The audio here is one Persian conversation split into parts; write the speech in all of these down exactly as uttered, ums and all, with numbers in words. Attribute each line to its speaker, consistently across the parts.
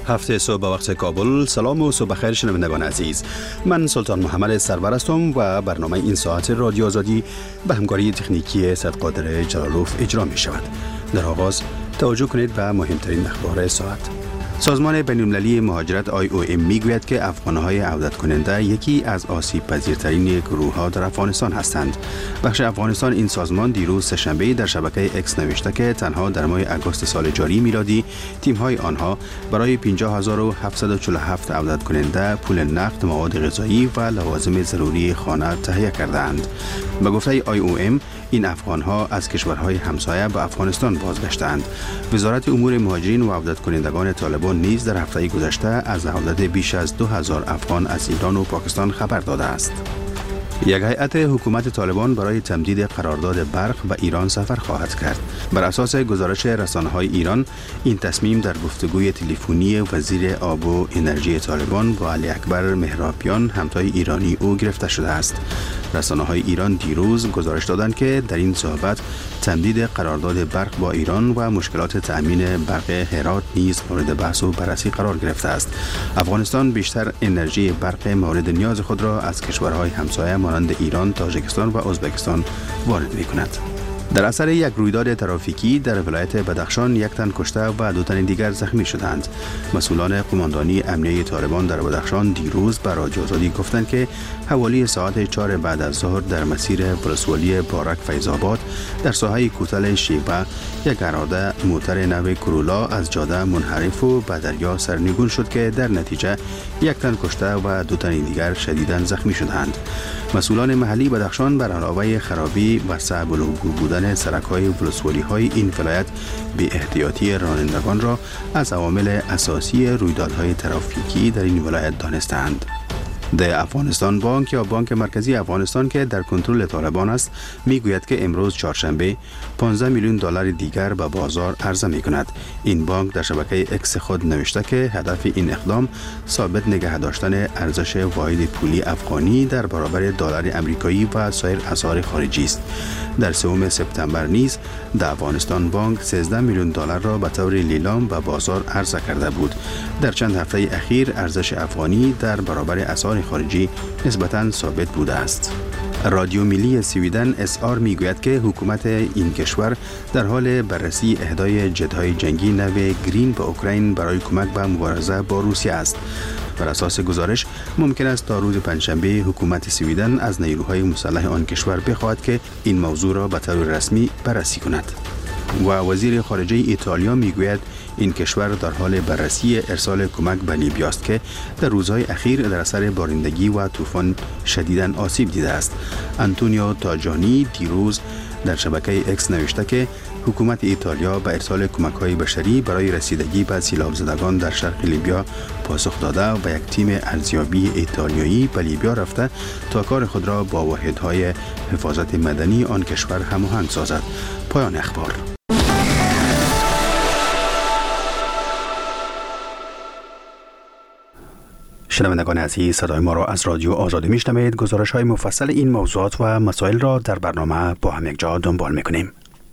Speaker 1: هفته صبح به وقت کابل. سلام و صبح خیر شنوندگان عزیز. من سلطان محمد سرور هستم و برنامه این ساعت رادیو آزادی به همکاری تکنیکی صدقادر جلالوف اجرا می شود. در آغاز توجه کنید به مهمترین اخبار ساعت. سازمان بین‌المللی مهاجرت آی او ام میگوید که افغان‌های عودت کننده یکی از آسیب پذیرترین گروه‌ها در افغانستان هستند. بخش افغانستان این سازمان دیروز سه‌شنبه در شبکه اکس نوشته که تنها در ماه آگوست سال جاری میلادی تیم‌های آنها برای پنجاه هزار و هفتصد و چهل و هفت عودت کننده پول نقد، مواد غذایی و لوازم ضروری خانه تهیه کردند. به گفته آی او ام این افغان‌ها از کشورهای همسایه به افغانستان بازگشتند. وزارت امور مهاجرین و عودت کنندگان طالبان نیز در هفته گذشته از عودت بیش از دو هزار افغان از ایران و پاکستان خبر داده است. یک هیئت حکومت طالبان برای تمدید قرارداد برق به ایران سفر خواهد کرد. بر اساس گزارش رسانه‌های ایران، این تصمیم در گفتگوی تلفنی وزیر آب و انرژی طالبان با علی اکبر مهرابیان همتای ایرانی او گرفته شده است. رسانه‌های ایران دیروز گزارش دادند که در این صحبت تمدید قرارداد برق با ایران و مشکلات تأمین برق هرات نیز مورد بحث و بررسی قرار گرفته است. افغانستان بیشتر انرژی برق مورد نیاز خود را از کشورهای همسایه مانند ایران، تاجیکستان و ازبکستان وارد می‌کند. در اثر یک رویداد ترافیکی در ولایت بدخشان یک تن کشته و دو تن دیگر زخمی شدند. مسئولان قماندانی امنیه طالبان در بدخشان دیروز به رادیو آزادی گفتند که حوالی ساعت چهار بعد از ظهر در مسیر ولسوالی بارک فیض‌آباد در ساحه کوتل شیبه یک اراده موتر نو کرولا از جاده منحرف و به دریا سرنگون شد که در نتیجه یک تن کشته و دو تن دیگر شدیداً زخمی شدند. مسئولان محلی بدخشان بر علاوه خرابی و صعب العبور بودن سرک‌های ولسوالی‌های این ولایت بی احتیاطی رانندگان را از عوامل اساسی رویدادهای ترافیکی در این ولایت دانستند. در افغانستان بانک یا بانک مرکزی افغانستان که در کنترل طالبان است میگوید که امروز چهارشنبه پانزده میلیون دلار دیگر به بازار عرضه می کند. این بانک در شبکه اکس خود نوشته که هدف این اقدام ثابت نگه داشتن ارزش واحد پولی افغانی در برابر دلار آمریکایی و سایر اسعار خارجی است. در سوم سپتامبر نیز در افغانستان بانک سیزده میلیون دلار را به طور لیلام به بازار عرضه کرده بود. در چند هفته اخیر ارزش افغانی در برابر اسعار خارجی نسبتاً ثابت بوده است. رادیو ملی سویدن اس آر میگوید که حکومت این کشور در حال بررسی اهدای جت‌های جنگی نو گرین به اوکراین برای کمک به مبارزه با روسیه است. بر اساس گزارش ممکن است تا روز پنجشنبه حکومت سویدن از نیروهای مسلح آن کشور بخواهد که این موضوع را به طور رسمی بررسی کند. و وزیر خارجه ایتالیا میگوید این کشور در حال بررسی ارسال کمک به لیبی است که در روزهای اخیر در اثر بارندگی و طوفان شدیداً آسیب دیده است. آنتونیو تاجانی دیروز در شبکه اکس نوشته که حکومت ایتالیا به ارسال کمک‌های بشری برای رسیدگی به سیلاب زدگان در شرق لیبیا پاسخ داده و یک تیم ارزیابی ایتالیایی به لیبیا رفته تا کار خود را با واحدهای حفاظت مدنی آن کشور هماهنگ سازد. پایان اخبار. شنوندگان عزیز، صدای ما را از رادیو آزادی میشنوید. گزارش های مفصل این موضوعات و مسائل را در برنامه با هم یک جا دنبال میکنیم.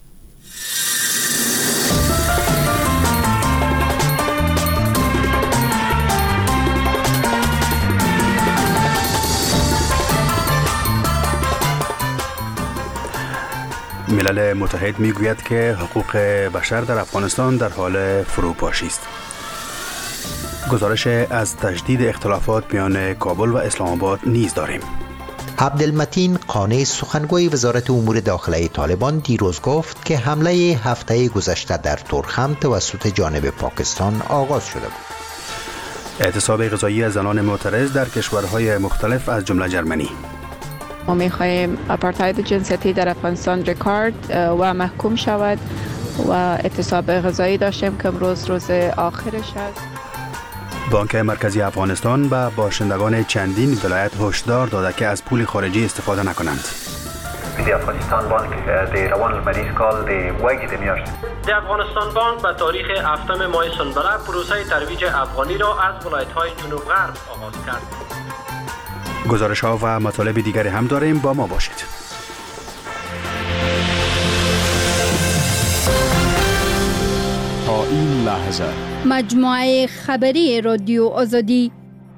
Speaker 1: ملل متحد میگوید که حقوق بشر در افغانستان در حال فروپاشی است. گزارش از تجدید اختلافات میان کابل و اسلام آباد نیز داریم.
Speaker 2: عبدالمتین قانی سخنگوی وزارت امور داخلی طالبان دیروز گفت که حمله هفته گذشته در تورخم توسط جانب پاکستان آغاز شده بود.
Speaker 1: اعتصاب غذایی زنان معترض در کشورهای مختلف از جمله جرمنی.
Speaker 3: ما می‌خواهیم آپارتاید جنسیتی در افغانستان رکورد و محکوم شود و اعتصاب غذایی داشتیم که امروز روز آخرش است.
Speaker 1: بانک مرکزی افغانستان به باشندگان چندین ولایت هشدار داده که از پول خارجی استفاده نکنند.
Speaker 4: د افغانستان بانک د روان المریض کال د وګړي د میاشت
Speaker 5: د افغانستان بانک به تاریخ هفتم ماه سنبله پروسه ترویج افغانی را از ولایت‌های جنوب غرب آغاز کرد.
Speaker 1: گزارش ها و مطالب دیگری هم داریم، با ما باشید. تا
Speaker 6: این لحظه.
Speaker 7: مجموعه خبری رادیو آزادی.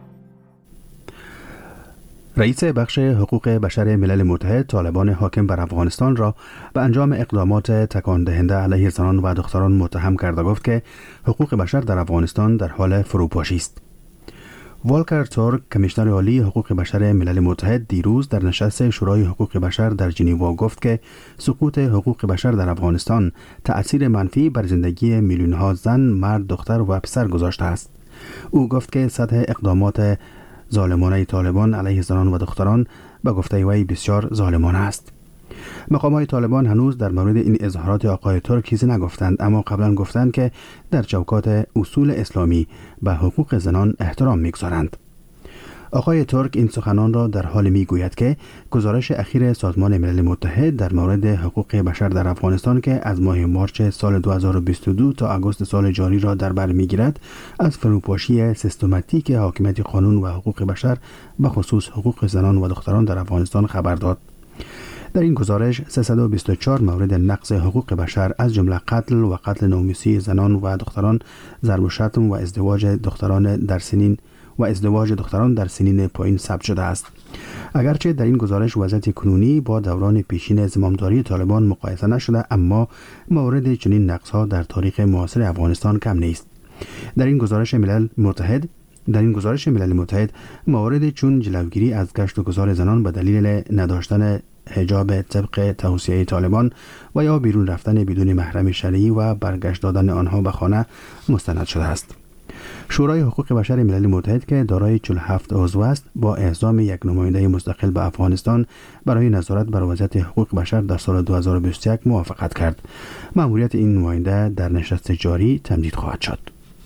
Speaker 1: رئیس بخش حقوق بشر ملل متحد طالبان حاکم بر افغانستان را به انجام اقدامات تکان دهنده علیه زنان و دختران متهم کرد و گفت که حقوق بشر در افغانستان در حال فروپاشی است. والکر تورک، کمیشنر عالی حقوق بشر ملل متحد، دیروز در نشست شورای حقوق بشر در ژنو گفت که سقوط حقوق بشر در افغانستان تأثیر منفی بر زندگی میلیون‌ها زن، مرد، دختر و پسر گذاشته است. او گفت که سطح اقدامات ظالمانه طالبان علیه زنان و دختران به گفته وی بسیار ظالمانه است. مقامات طالبان هنوز در مورد این اظهارات آقای ترک چیزی نگفتند، اما قبلا گفتند که در چوکات اصول اسلامی به حقوق زنان احترام می‌گذارند. آقای ترک این سخنان را در حال میگوید که گزارش اخیر سازمان ملل متحد در مورد حقوق بشر در افغانستان که از ماه مارچ سال دو هزار و بیست و دو تا آگوست سال جاری را در بر میگیرد، از فروپاشی سیستماتیک حاکمیت قانون و حقوق بشر به خصوص حقوق زنان و دختران در افغانستان خبر داد. در این گزارش سیصد و بیست و چهار مورد نقض حقوق بشر از جمله قتل و قتل ناموسی زنان و دختران، ضرب و شتم و ازدواج دختران در سنین و ازدواج دختران در سنین پایین ثبت شده است. اگرچه در این گزارش وضعیت کنونی با دوران پیشین زمامداری طالبان مقایسه نشده، اما مورد چنین نقض‌ها در تاریخ معاصر افغانستان کم نیست. در این گزارش ملل متحد در این گزارش ملل متحد موارد چون جلوگیری از گشت و گذار زنان به دلیل نداشتن حجاب طبق توصیه طالبان و یا بیرون رفتن بدون محرم شرعی و برگشت دادن آنها به خانه مستند شده است. شورای حقوق بشر ملل متحد که دارای چهل و هفت عضو است، با اعزام یک نماینده مستقل به افغانستان برای نظارت بر وضعیت حقوق بشر در سال دو هزار و بیست و یک موافقت کرد. مأموریت این نماینده در نشست جاری تمدید خواهد شد.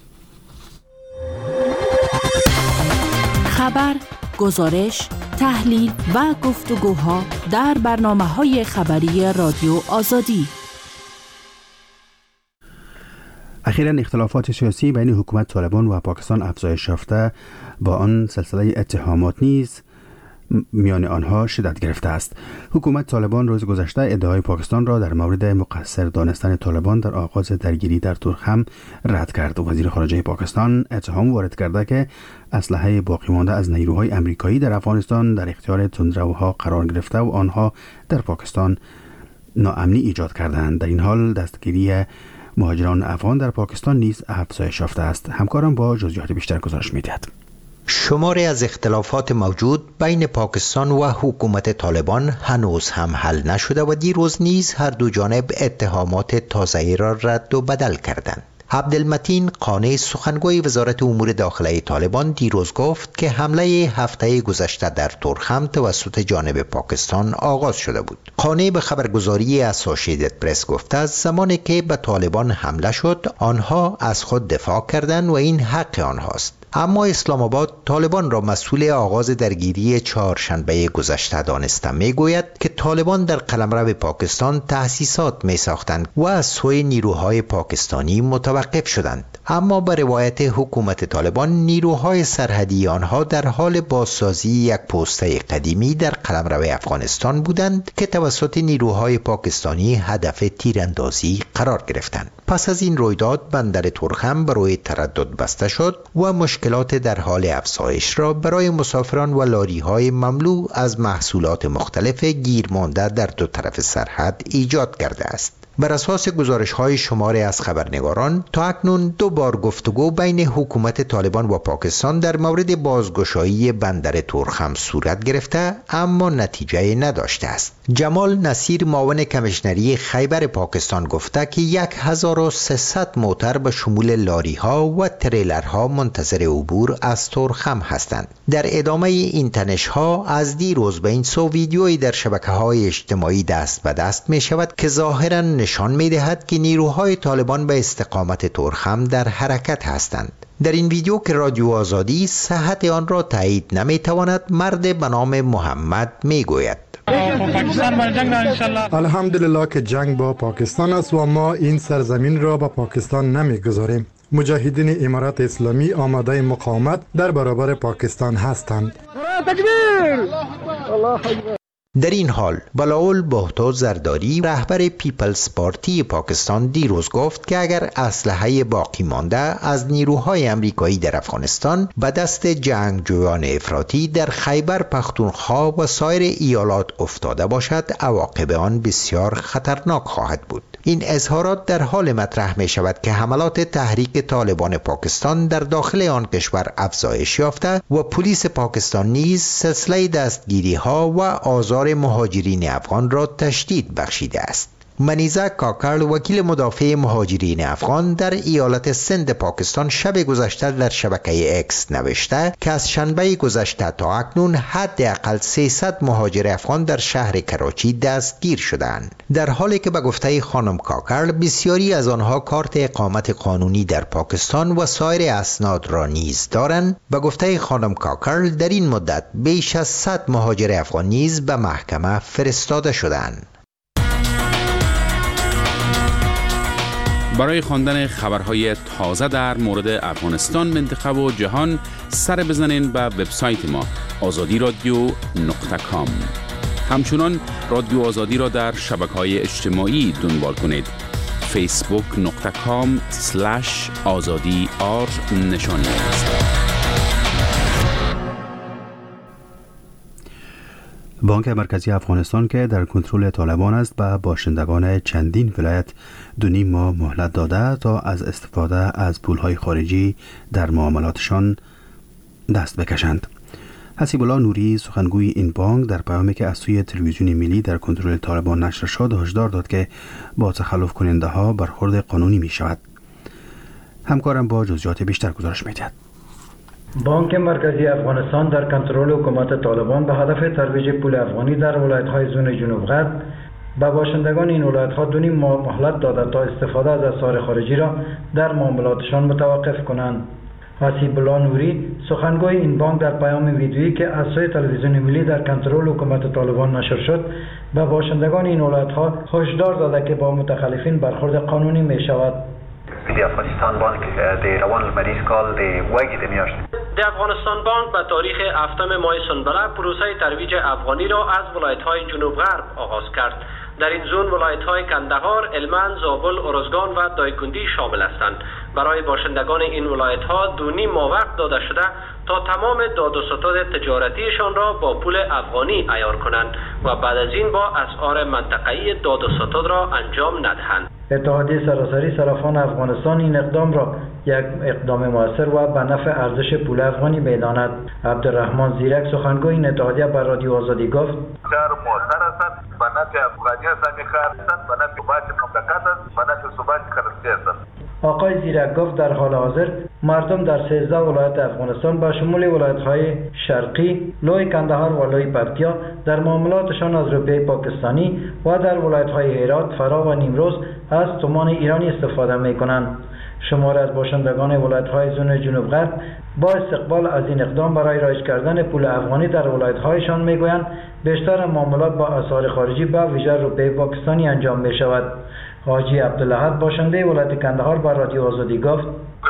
Speaker 8: خبر، گزارش، تحلیل و گفتگوها در برنامه‌های خبری رادیو آزادی.
Speaker 1: اخیراً اختلافات سیاسی بین حکومت طالبان و پاکستان افزایش یافته، با آن سلسله اتهامات نیز میان آنها شدت گرفته است. حکومت طالبان روز گذشته ادعای پاکستان را در مورد مقصر دانستن طالبان در آغاز درگیری در تورخم رد کرد. وزیر خارجه پاکستان اتهام وارد کرده که اسلحه باقی مانده از نیروهای امریکایی در افغانستان در اختیار تندروها قرار گرفته و آنها در پاکستان ناامنی ایجاد کردند. در این حال دستگیری مهاجران افغان در پاکستان نیز افزایش یافته است. همکارم با جزئیات بیشتر گزارش می‌دهد.
Speaker 2: شماری از اختلافات موجود بین پاکستان و حکومت طالبان هنوز هم حل نشده و دیروز نیز هر دو جانب اتهامات تازه‌ای را رد و بدل کردند. عبدالمتین قانع، سخنگوی وزارت امور داخلی طالبان، دیروز گفت که حمله هفته گذشته در تورخم توسط جانب پاکستان آغاز شده بود. قانع به خبرگزاری اسوسییتد پرس گفته است زمانی که به طالبان حمله شد آنها از خود دفاع کردند و این حق آنهاست. اما اسلام آباد طالبان را مسئول آغاز درگیری چهارشنبه گذشته دانسته میگوید که طالبان در قلمرو پاکستان تأسیسات می ساختند و از سوی نیروهای پاکستانی متوقف شدند. اما به روایت حکومت طالبان نیروهای سرحدی آنها در حال بازسازی یک پوسته قدیمی در قلمرو افغانستان بودند که توسط نیروهای پاکستانی هدف تیراندازی قرار گرفتند. پس از این رویداد بندر تورخم برای تردد بسته شد و مشکلات در حال افزایش را برای مسافران و لاری‌های مملو از محصولات مختلف گیر مانده در دو طرف سرحد ایجاد کرده است. بر اساس گزارش‌های شماری از خبرنگاران، تا اکنون دو بار گفتگو بین حکومت طالبان و پاکستان در مورد بازگشایی بندر تورخم صورت گرفته اما نتیجه نداشته است. جمال نصیر، معاون کمیشنری خیبر پاکستان، گفته که هزار و سیصد موتر به شمول لاری‌ها و تریلرها منتظر عبور از تورخم هستند. در ادامه این تنش‌ها از دیروز به این سو ویدیویی در شبکه‌های اجتماعی دست به دست می‌شود که ظاهراً نشان می‌دهد که نیروهای طالبان به استقامت تورخم در حرکت هستند. در این ویدیو که رادیو آزادی صحت آن را تایید نمی‌تواند، مرد به نام محمد میگوید:
Speaker 9: الحمدلله که جنگ با پاکستان است و ما این سرزمین را به پاکستان نمیگذاریم. مجاهدین امارات اسلامی آماده مقاومت در برابر پاکستان هستند.
Speaker 2: در این حال بلاول بهتو زرداری رهبر پیپلز پارتی پاکستان دیروز گفت که اگر اسلحه باقی مانده از نیروهای امریکایی در افغانستان به دست جنگجویان افراطی در خیبر پختونخوا و سایر ایالات افتاده باشد، عواقب آن بسیار خطرناک خواهد بود. این اظهارات در حال مطرح می شود که حملات تحریک طالبان پاکستان در داخل آن کشور افزایش یافته و پلیس پاکستان نیز سلسله دستگیری ها و آزار مهاجرین افغان را تشدید بخشیده است. منیزه کاکل وکیل مدافع مهاجرین افغان در ایالت سند پاکستان شب گذشته در شبکه اکس نوشته که از شنبه گذشته تا اکنون حداقل سیصد مهاجر افغان در شهر کراچی دستگیر شدند، در حالی که به گفته خانم کاکل بسیاری از آنها کارت اقامت قانونی در پاکستان و سایر اسناد را نیز دارند. به گفته خانم کاکل در این مدت بیش از صد مهاجر افغان نیز به محکمه فرستاده شدند.
Speaker 6: برای خواندن خبرهای تازه در مورد افغانستان، منطقه و جهان سر بزنین به وبسایت ما آزادی رادیو نقطه کام. همچنان رادیو آزادی را در شبکه‌های اجتماعی دنبال کنید. فیسبوک نقطه کام سلش آزادی آر نشانی است.
Speaker 1: بانک مرکزی افغانستان که در کنترل طالبان است به باشندگان چندین ولایت دو نیم ماه مهلت داده تا از استفاده از پولهای خارجی در معاملاتشان دست بکشند. حسیب الله نوری سخنگوی این بانک در پیامی که از سوی تلویزیون ملی در کنترل طالبان نشر شد هشدار داد که با تخلف کننده ها برخورد قانونی می شود. همکارم با جزئیات بیشتر گزارش می دهد.
Speaker 10: بانک مرکزی افغانستان در کنترل حکومت طالبان به هدف ترویج پول افغانی در ولایت‌های زون جنوب غرب به باشندگان این ولایت‌ها دو نیم ماه مهلت داده تا استفاده از اسعار خارجی را در معاملاتشان متوقف کنند. حسیب الله نوری سخنگوی این بانک در پیام ویدیویی که از سوی تلویزیون ملی در کنترل حکومت طالبان نشر شد به باشندگان این ولایت‌ها هشدار داده که با متخلفین برخورد قانونی می شود.
Speaker 4: د افغانستان بانک د روان مریض کال د وګړي د میاشت
Speaker 5: د افغانستان بانک به تاریخ هفتم ماه سنبله پروسه ترویج افغانی را از ولایت‌های جنوب غرب آغاز کرد. در این زون ولایت‌های کندهار، هلمند، زابل، ارزگان و دایکندی شامل هستند. برای باشندگان این ولایت‌ها دو نیم ماه وقت داده شده تا تمام داد و ستد تجارتیشان را با پول افغانی عیار کنند و بعد از این با اسعار منطقه‌ای داد و ستد را انجام ندهند.
Speaker 10: اتحادیه سراسری صرافان افغانستان این اقدام را یک اقدام موثر و به نفع ارزش پول افغانی می‌داند. عبدالرحمن زیرک سخنگوی این اتحادیه بر رادیو آزادی گفت:
Speaker 11: بسیار موثر است، به نفع افغانیان سمیخار است، به نفع ثبات مملکت است، به نفع ثبات کرنسی است.
Speaker 10: آقای زیرک گفت در حال حاضر مردم در سیزده ولایت افغانستان به شمول ولایت‌های شرقی، لوی کندهار و لوی پکتیا در معاملاتشان از روپیه پاکستانی و در ولایت‌های هرات، فرا و نیمروز از تومان ایرانی استفاده می‌کنند. شمار از باشندگان ولایت‌های زون جنوب غرب با استقبال از این اقدام برای رایج کردن پول افغانی در ولایت‌هایشان می‌گویند بیشتر معاملات با اسعار خارجی به ویژه روپیه پاکستانی انجام می‌شود. حاجی عبدالأحد باشنده ولایت کندهار بر رادیو آزادی گفت: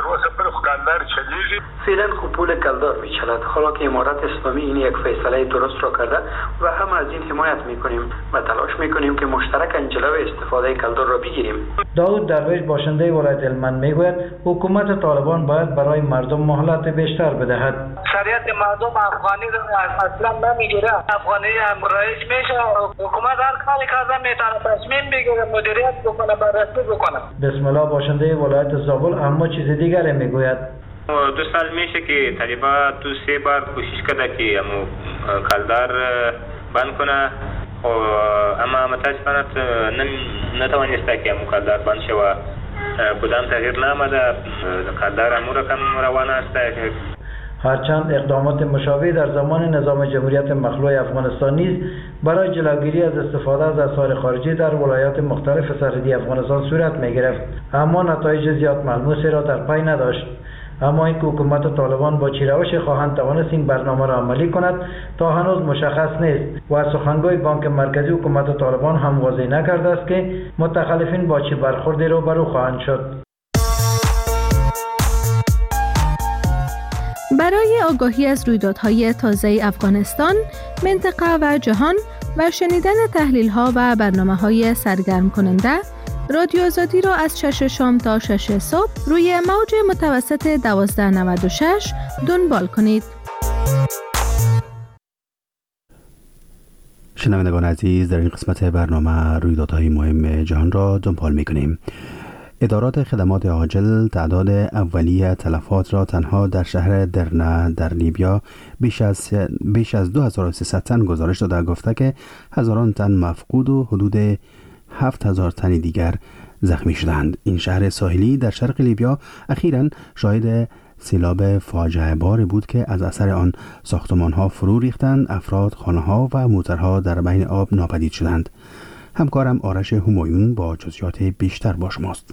Speaker 12: فعلا خوب پول کلدار میچلد، حالا که امارت اسلامی این یک فیصله درست را کرده و هم از این حمایت میکنیم و تلاش میکنیم که مشترکاً جلوی استفاده کلدار را بگیریم.
Speaker 10: داود درویش باشنده ولایت هلمند میگوید حکومت طالبان باید برای مردم مهلت بیشتر بدهد.
Speaker 13: شریعت مردم افغانی را اصلا نمیگیره، افغانی هم رئیس میشه، حکومت هر کاری کرده میتونه تصمیم بگیره، مدیریت بکنه، بررسی بکنه.
Speaker 10: بسم الله باشنده ولایت زابل اما چیز دیگری میگوید:
Speaker 14: دو سال میشه که طالبان تو سه بار کوشش کرده که امو کلدار بند کنه، اما متاسفانه نتوانسته که امو کلدار بند شود. کدام تغییر نامده، کلدار امو رقم روان است.
Speaker 10: هرچند اقدامات مشابه در زمان نظام جمهوریت مخلوع افغانستان نیز برای جلوگیری از استفاده از اسعار خارجی در ولایات مختلف سرحدی افغانستان صورت می‌گرفت، اما نتایج زیاد ملموسی را در پی نداشت. اما اینکه حکومت طالبان با چه روشی خواهند توانست این برنامه را عملی کند تا هنوز مشخص نیست و سخنگوی بانک مرکزی حکومت طالبان هم واضح نکرده است که متخلفین با چه برخوردی روبرو خواهند شد.
Speaker 15: برای آگاهی از رویدادهای تازه افغانستان، منطقه و جهان و شنیدن تحلیل ها و برنامه های سرگرم کننده، رادیو آزادی را از شش شام تا شش صبح روی موج متوسط دوازده نود و شش دنبال کنید.
Speaker 1: شنوندگان عزیز، در این قسمت برنامه رویدادهای مهم جهان را دنبال می‌کنیم. ادارات خدمات عاجل تعداد اولیه تلفات را تنها در شهر درنا در لیبیا بیش از بیش از دو هزار و سیصد تن گزارش داده، گفته که هزاران تن مفقود و حدود هفت هزار تن دیگر زخمی شدند. این شهر ساحلی در شرق لیبیا اخیراً شاهد سیلاب فاجعه باری بود که از اثر آن ساختمان‌ها فرو ریختند، افراد، خانه‌ها و موترها در بین آب ناپدید شدند. همکارم آرش همایون با جزئیات بیشتر با شماست.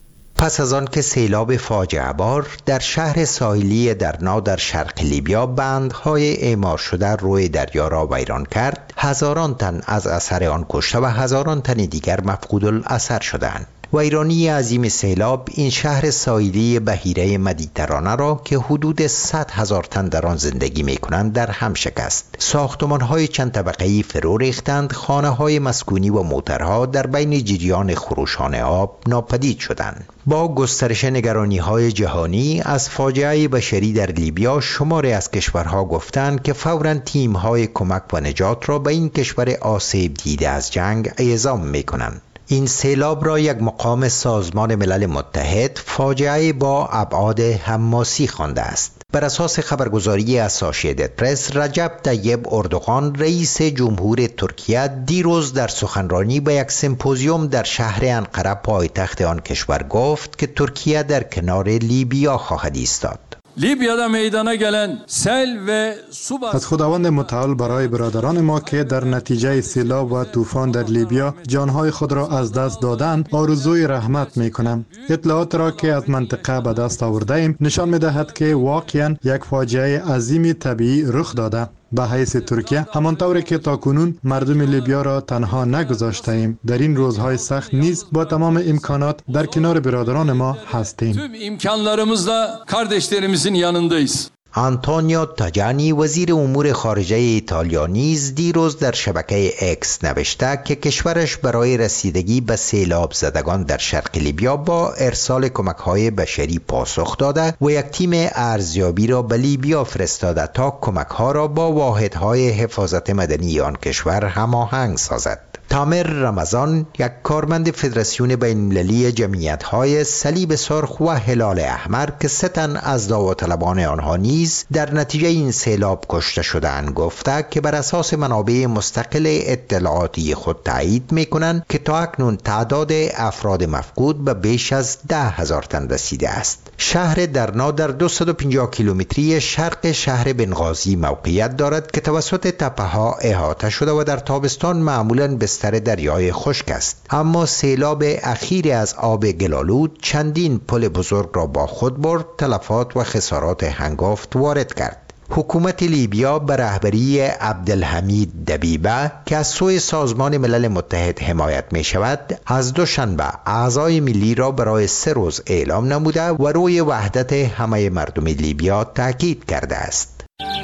Speaker 2: پس از آن که سیلاب فاجعه بار در شهر ساحلی درنا در شرق لیبیا بندهای اعمار شده روی دریا را ویران کرد، هزاران تن از اثر آن کشته و هزاران تن دیگر مفقود الاثر شدند. ویرانی عظیم سیلاب این شهر ساحلی بحیره مدیترانه را که حدود صد هزار تن در آن زندگی می کنند در هم شکست. ساختمان‌های چند طبقه‌ای فرو ریختند، خانه‌های مسکونی و موترها در بین جریان خروشان آب ناپدید شدند. با گسترش نگرانی‌های جهانی از فاجعه بشری در لیبیا، شماری از کشورها گفتند که فوراً تیم‌های کمک و نجات را به این کشور آسیب دیده از جنگ اعزام می‌کنند. این سیلاب را یک مقام سازمان ملل متحد فاجعه با ابعاد حماسی خوانده است. بر اساس خبرگزاری اسوشییتد پرس، رجب طیب اردوغان رئیس جمهور ترکیه دیروز در سخنرانی به یک سمپوزیوم در شهر انقره پایتخت آن کشور گفت که ترکیه در کنار لیبیا خواهد ایستاد.
Speaker 16: لیبیادا میدانه گلن سیل و سوبا.
Speaker 9: از خداوند متعال برای برادران ما که در نتیجه سیلاب و طوفان در لیبیا جانهای خود را از دست دادند آرزوی رحمت می کنم. اطلاعات را که از منطقه به دست آورده ایم نشان می دهد که واقعا یک فاجعه عظیم طبیعی رخ داده. به حیث ترکیه همانطوری که تاکنون مردم لیبیا را تنها نگذاشته ایم، در این روزهای سخت نیز با تمام امکانات در کنار برادران ما هستیم.
Speaker 16: Tüm imkanlarımızla kardeşlerimizin yanındayız.
Speaker 2: آنتونیو تاجانی وزیر امور خارجه ایتالیا نیز دیروز در شبکه اکس نوشته که کشورش برای رسیدگی به سیلاب زدگان در شرق لیبیا با ارسال کمک‌های بشری پاسخ داده و یک تیم ارزیابی را به لیبیا فرستاده تا کمک‌ها را با واحدهای حفاظت مدنی آن کشور هماهنگ سازد. تامر رمضان، یک کارمند فدراسیون بین‌المللی جمعیت‌های صلیب سرخ و هلال احمر که سه تن از داوطلبان آنها نیز در نتیجه این سیلاب کشته شدند، گفته که بر اساس منابع مستقل اطلاعاتی خود تایید می‌کنند که تا اکنون تعداد افراد مفقود به بیش از ده هزار تن رسیده است. شهر درنا در دویست و پنجاه کیلومتری شرق شهر بنغازی موقعیت دارد که توسط تپه‌ها احاطه شده و در تابستان معمولاً بستر دریای خشک است. اما سیلاب اخیر از آب گلالود چندین پل بزرگ را با خود برد، تلفات و خسارات هنگفت وارد کرد. حکومت لیبیا به رهبری عبدالحمید دبیبه که از سوی سازمان ملل متحد حمایت می شود، از دوشنبه اعضای ملی را برای سه روز اعلام نموده و روی وحدت همه مردم لیبیا تاکید کرده است.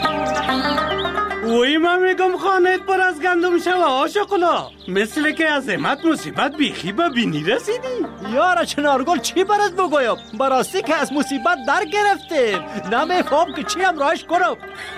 Speaker 17: وی من میگم خانت پر از گندم شوه آشقلا، مثل که از امت مصیبت بیخی به بینی رسیدی.
Speaker 18: یارا چنارگل چی برات بگویم؟ براستی که از مصیبت در گرفتیم، نمیفهم که چی هم راهش کنم.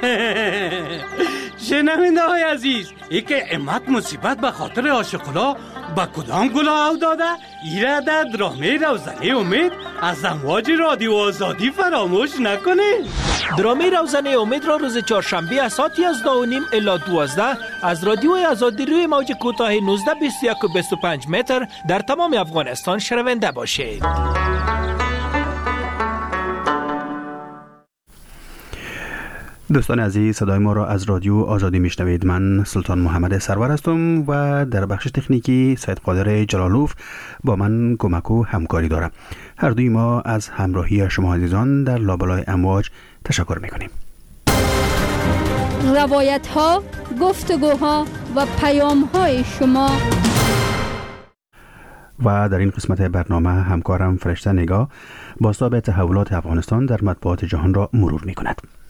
Speaker 17: شنونده های عزیز، ای که امت مصیبت به خاطر آشقلا با کدام گلا او داده؟ ایره در درامه روزنه امید از امواج رادیو آزادی فراموش نکنه.
Speaker 18: درامه روزنه امید را روز چهارشنبه از ساعت یازده و نیم الی دوازده از رادیو آزادی روی موج کوتاه نوزده بیست و یک و بیست و پنج متر در تمام افغانستان شنونده باشید.
Speaker 1: دوستان عزیز، صدای ما را از رادیو آزادی میشنوید. من سلطان محمد سرور هستم و در بخش تکنیکی سید قادر جلالوف با من کمک و همکاری دارم. هر دوی ما از همراهی شما عزیزان در لابلای امواج تشکر میکنیم.
Speaker 7: روایت ها، گفتگوها و پیام های شما.
Speaker 1: و در این قسمت برنامه همکارم فرشته نگاه بازتاب تحولات افغانستان در مطبوعات جهان را مرور میکند.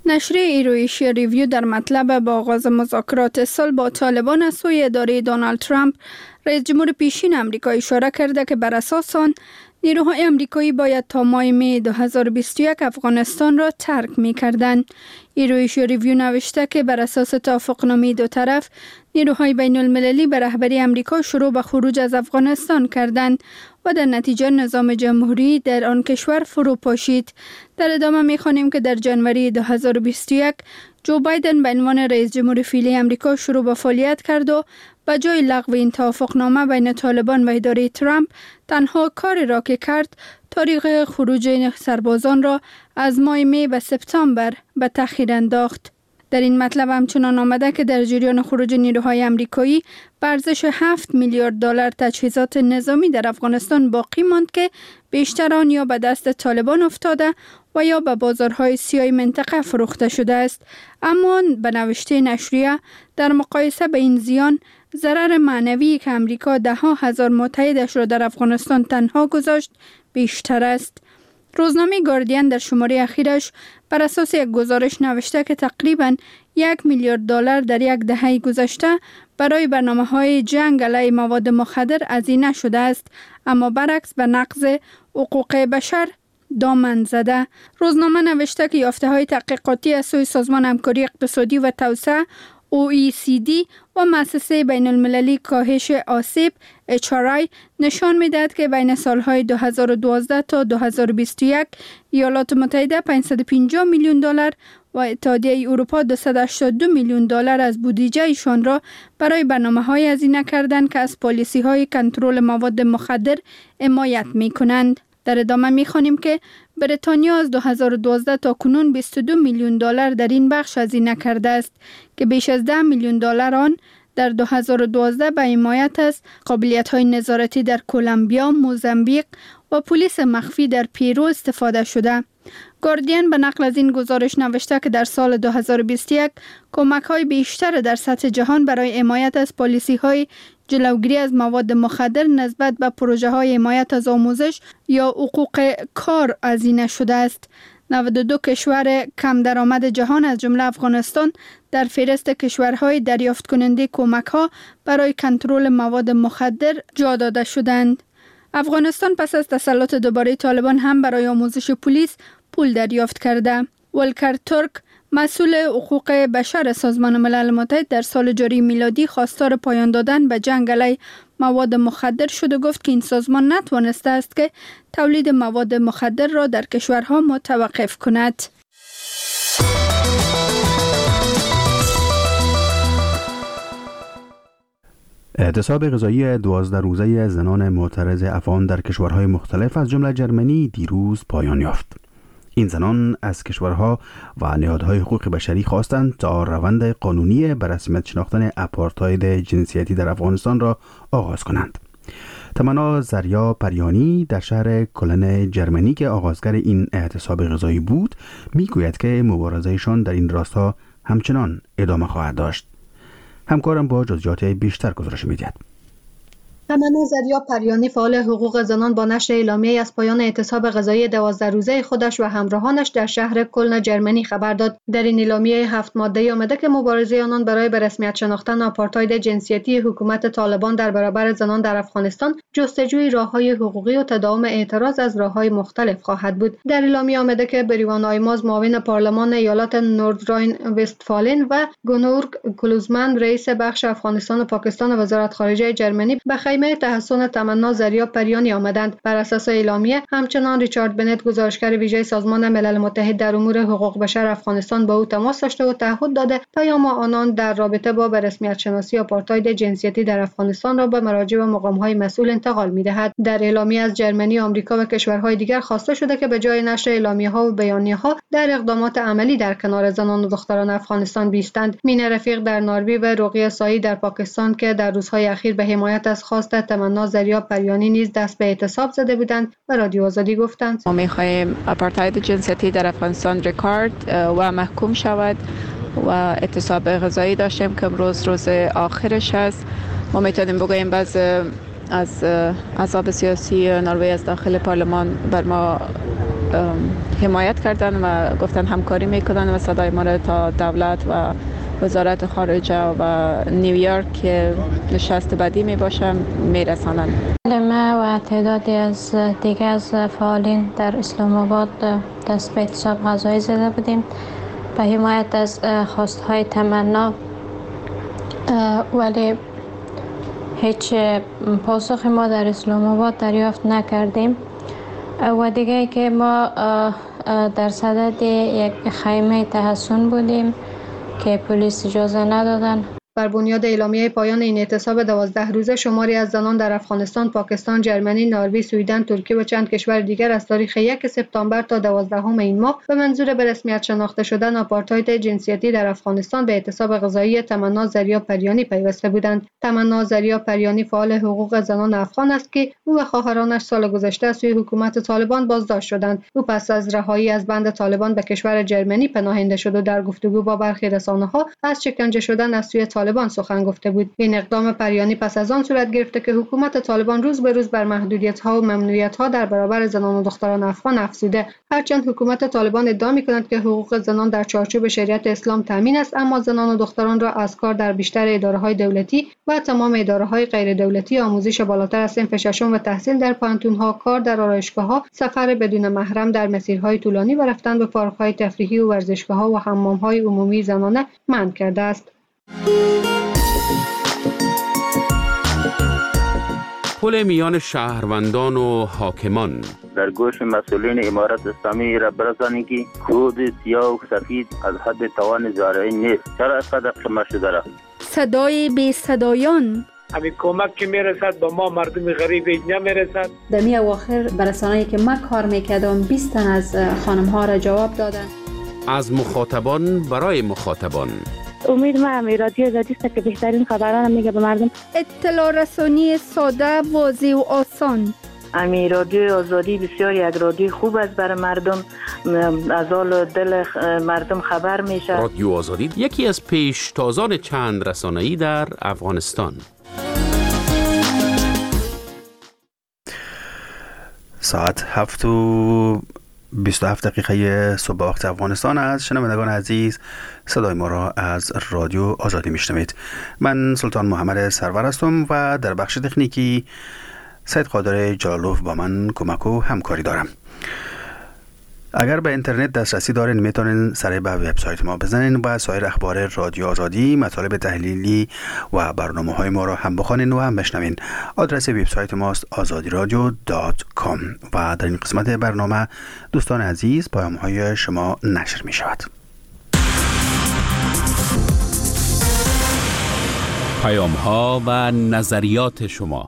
Speaker 7: نشریه ایرویشیا ریویو در مطلب با آغاز مذاکرات صلح با طالبان از سوی اداره دونالد ترامپ رئیس جمهور پیشین آمریکا اشاره کرده که بر اساس آن نیروهای آمریکایی باید تا ماه می دو هزار و بیست و یک افغانستان را ترک می کردند. ایرویشیا ریویو نوشته که بر اساس توافقنامه دو طرف نیروهای بین المللی به رهبری آمریکا شروع به خروج از افغانستان کردند و در نتیجه نظام جمهوری در آن کشور فرو پاشید. در ادامه می خوانیم که در جنوری دو هزار و بیست و یک جو بایدن به عنوان رئیس جمهور فعلی آمریکا شروع به فعالیت کرد و به جای لغو این توافقنامه بین طالبان و اداره ترامپ تنها کاری را که کرد تاریخ خروج سربازان را از ماه می به سپتامبر به تأخیر انداخت. در این مطلب همچنان آمده که در جریان خروج نیروهای آمریکایی به ارزش هفت میلیارد دلار تجهیزات نظامی در افغانستان باقی ماند که بیشتر آن یا به دست طالبان افتاده و یا به بازارهای سیاه منطقه فروخته شده است. اما به نوشته نشریه در مقایسه به این زیان ضرر معنوی که امریکا ده ها هزار متحدش را در افغانستان تنها گذاشت بیشتر است. روزنامه گاردین در شماره اخیرش بر اساس یک گزارش نوشته که تقریباً یک میلیارد دلار در یک دهه گذشته برای برنامه‌های جنگ علیه مواد مخدر هزینه شده است، اما برعکس به نقض حقوق بشر دامن زده. روزنامه نوشته که یافته‌های تحقیقاتی از سوی سازمان همکاری اقتصادی و توسعه او ای سی دی و مؤسسه بین المللی کاهش آسیب اچ آر آی نشان می‌دهد که بین سالهای دو هزار و دوازده تا دو هزار و بیست و یک ایالات متحده پانصد و پنجاه میلیون دلار و اتحادیه اروپا دویست و هشتاد و دو میلیون دلار از بودجه ایشان را برای برنامه‌های هزینه کردند که از پالیسی‌های کنترل مواد مخدر حمایت می‌کنند. در ادامه می‌خوانیم که بریتانیا از دو هزار و دوازده تا کنون بیست و دو میلیون دلار در این بخش هزینه کرده است که بیش از ده میلیون دلار آن در دو هزار و دوازده به حمایت از قابلیت‌های نظارتی در کلمبیا، موزامبیک و پلیس مخفی در پیرو استفاده شده. گاردین به نقل از این گزارش نوشته که در سال دو هزار و بیست و یک کمک‌های بیشتر در سطح جهان برای حمایت از پالیسی‌های جلوگیری از مواد مخدر نسبت به پروژه‌های حمایت از آموزش یا حقوق کار هزینه شده است. نود و دو کشور کم درآمد جهان از جمله افغانستان در فهرست کشورهای دریافت کننده کمک‌ها برای کنترل مواد مخدر جا داده شدند. افغانستان پس از تسلط دوباره طالبان هم برای آموزش پلیس پول دریافت کرده. ولکر ترک مسئول حقوق بشر سازمان ملل متحد در سال جاری میلادی خواستار پایان دادن به جنگ علیه مواد مخدر شد و گفت که این سازمان نتوانسته است که تولید مواد مخدر را در کشورها متوقف کند.
Speaker 1: اعتصاب غذایی دوازده روزه زنان معترض افغان در کشورهای مختلف از جمله جرمنی دیروز پایان یافت. این زنان از کشورها و نهادهای حقوق بشری خواستند تا روند قانونی به رسمیت شناختن آپارتاید جنسیتی در افغانستان را آغاز کنند. تمنا زریا پریانی در شهر کلن جرمنی که آغازگر این اعتصاب غذایی بود میگوید که مبارزهشان در این راستا همچنان ادامه خواهد داشت. همکارم با جزئیات بیشتر گزارش می‌دهد.
Speaker 19: تمنا زریا پریانی فعال حقوق زنان با نشر اعلامیه‌ای از پایان اعتصاب غذایی دوازده روزه خودش و همراهانش در شهر کلن جرمنی خبر داد. در این اعلامیه هفت ماده‌ای آمده که مبارزه آنان برای به رسمیت شناختن آپارتاید جنسیتی حکومت طالبان در برابر زنان در افغانستان، جستجوی راه‌های حقوقی و تداوم اعتراض از راه‌های مختلف خواهد بود. در اعلامیه آمده که بریوان آیماز معاون پارلمان ایالات نوردراین وستفالن و گونورگ کلوزمن رئیس بخش افغانستان و پاکستان وزارت خارجه جرمنی به خیمه تحسن تمنا زریا پریانی آمدند. بر اساس اعلامیه همچنان ریچارد بنت گزارشگر ویژه سازمان ملل متحد در امور حقوق بشر افغانستان با او تماس داشته و تعهد داده پیام آنان در رابطه با به رسمیت شناسی آپارتاید جنسیتی در افغانستان را به مراجع و مقام‌های مسئول انتقال می‌دهد. در اعلامیه از جرمنی، آمریکا و کشورهای دیگر خواسته شده که به جای نشر اعلامیه‌ها و بیانیه‌ها در اقدامات عملی در کنار زنان و دختران افغانستان بیستند. مینه رفیق در ناروی و رقیه سایی در پاکستان که در روزهای اخیر به حمایت از خواست تمنا زریا پریانی نیز دست به اعتصاب زده بودند و رادیو آزادی گفتند
Speaker 3: ما می‌خواهیم آپارتاید جنسیتی در افغانستان رکورد و محکوم شود و اعتصاب غذایی داشتیم که امروز روز آخرش است. ما میتونیم بگوییم بعض از احزاب سیاسی نروژ از داخل پارلمان بر ما حمایت کردن و گفتن همکاری میکنن و صدای ما را تا دولت و وزارت خارجه و نیویورک که نشست بعدی می باشم میرسانن.
Speaker 20: ما و تعدادی از دیگه از فعالین در اسلام آباد دست به اعتصاب غذایی زده بودیم به حمایت از خواستهای تمنا، ولی هیچ پاسخی ما در اسلام آباد دریافت نکردیم. و دیگه که ما در صدد یک خیمه تحصن بودیم که پلیس اجازه ندادن.
Speaker 19: بر بنیاد اعلامیه پایان این اعتصاب دوازده روزه، شماری از زنان در افغانستان، پاکستان، جرمنی، نروژ، سوئدن، ترکیه و چند کشور دیگر از تاریخ یک سپتامبر تا دوازدهم این ماه به منظور به رسمیت شناخته شدن آپارتاید جنسیتی در افغانستان به اعتصاب غذایی تمنا زریا پریانی پیوسته بودند. تمنا زریا پریانی فعال حقوق زنان افغان است که او و خواهرانش سال گذشته از سوی حکومت طالبان بازداشت شدند. او پس از رهایی از بند طالبان به کشور جرمنی پناهنده شد و در گفتگو با برخی رسانه‌ها از شکنجه شدن از سوی طالبان سخن گفته بود. این اقدام پریانی پس از آن صورت گرفته که حکومت طالبان روز به روز بر محدودیت‌ها و ممنوعیت‌ها در برابر زنان و دختران افغان افزوده. هرچند حکومت طالبان ادعا می‌کند که حقوق زنان در چارچوب شریعت اسلام تامین است، اما زنان و دختران را از کار در بیشتر اداره‌های دولتی و تمام اداره‌های غیر دولتی، آموزش بالاتر از صنف ششم و تحصیل در پانتون‌ها، کار در آرایشگاه‌ها، سفر بدون محرم در مسیرهای طولانی و رفتن به پارک‌های تفریحی و ورزشگاه‌ها و حمام‌های عمومی زنانه منع کرده است.
Speaker 6: پل میان شهروندان و حاکمان
Speaker 21: در گوش مسئولین امارت اسلامی را برسانید که کود سیاه و سفید از حد توان زارعی نیست. چرا اینقدر قیمت شده را؟
Speaker 7: صدای بی صدایان،
Speaker 22: همین کمک که میرسد به ما مردم غریب نمیرسد.
Speaker 23: در می اواخر برسانه‌ای که من کار میکردم بیست تن از خانم ها را جواب دادن.
Speaker 6: از مخاطبان برای مخاطبان.
Speaker 24: امید ما همی رادیو آزادی است که بهترین خبران میگه به مردم.
Speaker 7: اطلاع رسانی ساده، واضح و آسان.
Speaker 24: امی رادیو آزادی بسیار یک رادیو خوب است برای مردم، از حال دل مردم خبر میشه.
Speaker 6: رادیو آزادی یکی از پیشتازان چند رسانه‌ای در افغانستان.
Speaker 1: ساعت هفت و بیست و هفت دقیقه صبح وقت افغانستان است. شنوندگان عزیز، صدای ما را از رادیو آزادی میشنوید. من سلطان محمد سرور هستم و در بخش تکنیکی سید قادر جلالوف با من کمک و همکاری دارم. اگر به اینترنت دسترسی دارین میتونین سر به وبسایت ما بزنین و سایر اخبار رادیو آزادی، مطالب تحلیلی و برنامه های ما را هم بخوانین و هم بشنوین. آدرس وبسایت ماست آزادی رادیو دات کام و در این قسمت برنامه دوستان عزیز پیام های شما نشر می شود.
Speaker 6: پیام ها و نظریات شما.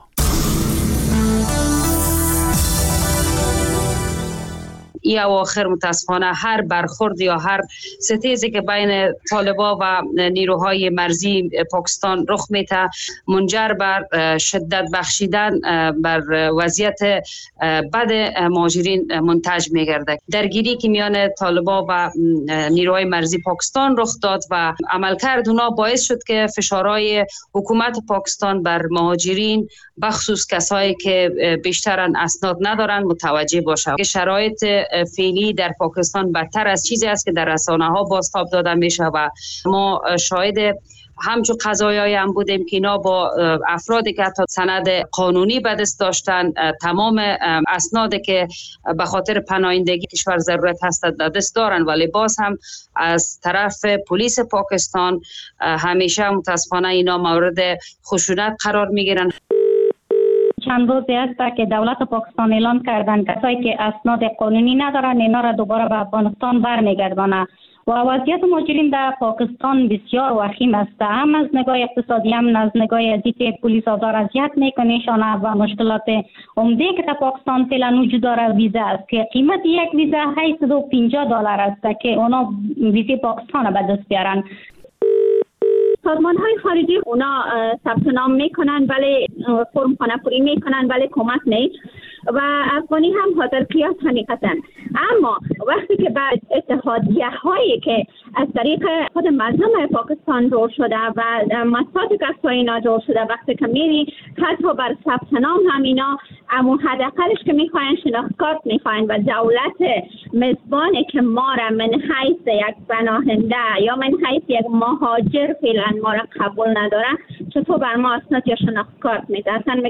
Speaker 25: ای اواخر متاسفانه هر برخورد یا هر ستیزی که بین طالبا و نیروهای مرزی پاکستان رخ میده منجر بر شدت بخشیدن بر وضعیت بد مهاجرین منتج میگرده. درگیری که میان طالبا و نیروهای مرزی پاکستان رخ داد و عملکرد اونا باعث شد که فشارهای حکومت پاکستان بر مهاجرین بخصوص کسایی که بیشترن اسناد ندارن متوجه باشه. شرایط فعلی در پاکستان بدتر از چیزی است که در رسانه ها بازتاب داده میشه و ما شاهد همچون قضایایی هم بودیم که اینا با افرادی که حتی سند قانونی به دست داشتن، تمام اسنادی که به خاطر پناهندگی کشور ضرورت هست در دست دارن، ولی باز هم از طرف پلیس پاکستان همیشه متاسفانه اینا مورد خشونت قرار میگیرن.
Speaker 24: چند روزی است که دولت پاکستان اعلان کردن کسایی که اسناد قانونی ندارن اینا را دوباره به افغانستان برمیگردانه و وضعیت مهاجرین در پاکستان بسیار وخیم است، هم از نگاه اقتصادی هم از نگاه ازی که پلیس آزار اذیت میکنه و مشکلات عمده که در پاکستان فعلا وجود داره ویزا است که قیمت یک ویزا هشتصد و پنجاه دلار است که اونا ویزا پاکستان به دست بیارن.
Speaker 26: سازمان های خارجی اونا ثبت نام میکنن ولی فرم خانه پوری میکنن ولی کمک نیست. و افغانی هم حاضر قیاس حقیقتا. اما وقتی که بعد اتحادیه هایی که از طریق خود مردم پاکستان جور شده و مسات کسایی اینا جور شده، وقتی که میری حتی بر ثبت نام هم اینا اما حداقلش که میخواین شناخت کارت میخواین و دولت مزبانی که ما را من حیث یک پناهنده یا من حیث یک مهاجر فعلا ما را قبول نداره، چطور بر ما اسناد یا شناخت کارت میده؟ اصلا